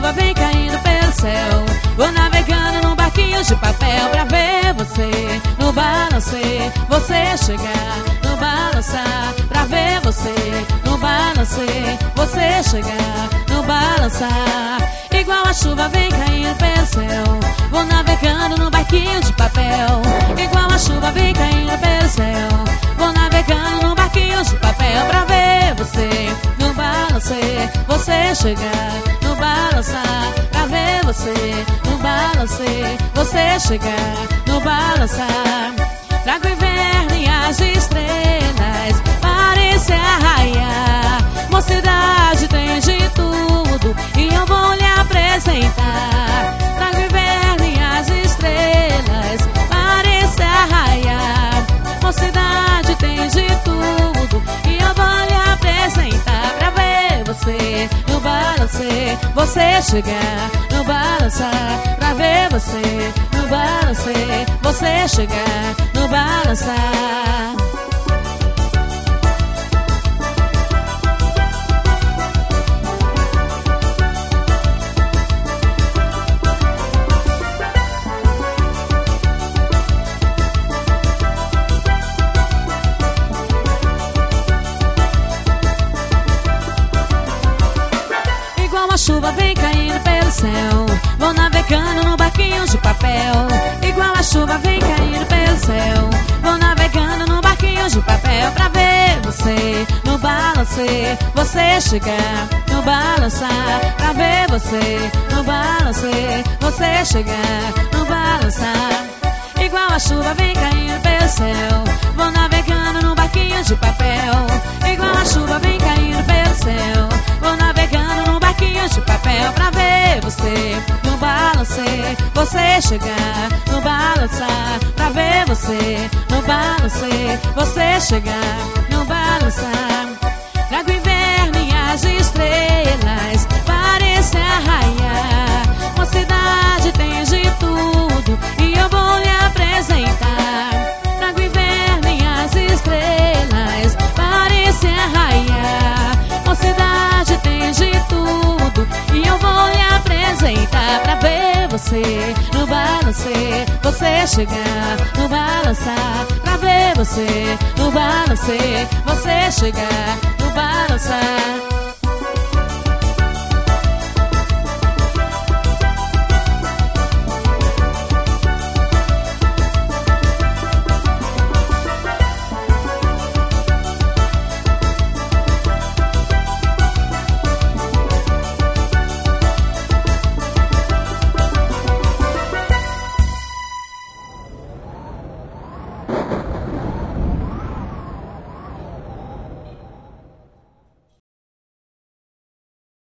chuva vem caindo pelo céu, vou navegando num barquinho de papel pra ver você no balancê, você chegar no balançar, pra ver você no balancê, você chegar no balançar. Igual a chuva vem caindo pelo céu, vou navegando num barquinho de papel. Igual a chuva vem caindo pelo céu, vou navegando num barquinho de papel pra ver você no balancê, você chegar no balançar, pra ver você no balancê, você chegar no balançar. Trago o inverno e as estrelas parecem arraiar, mocidade tem de tudo e eu vou lhe apresentar. Trago o inverno e as estrelas parecem arraiar, mocidade tem de tudo e eu vou lhe apresentar pra ver você no balancê, você chegar no balançar, pra ver você no balancê, você chegar no balançar. Igual a chuva vem caindo pelo céu, vou navegando num barquinho de papel. Igual a chuva vem caindo pelo céu, vou navegando num barquinho de papel pra ver você no balancê, você chegar no balançar, pra ver você no balancê, você chegar no balançar. Igual a chuva vem caindo pelo céu, vou navegando num barquinho de papel. Igual a chuva vem caindo pelo céu, vou navegando num barquinho de papel pra ver você no balancê, você chegar no balançar, pra ver você no balancê, você chegar no balançar. Trago o inverno e as estrelas parecem arraiar, mocidade tem de tudo e eu vou lhe apresentar. Trago o inverno e as estrelas parecem arraiar, mocidade tem de tudo e eu vou lhe apresentar pra ver você no balancê, você chegar no balançar, pra ver você no balancê, você chegar no balançar.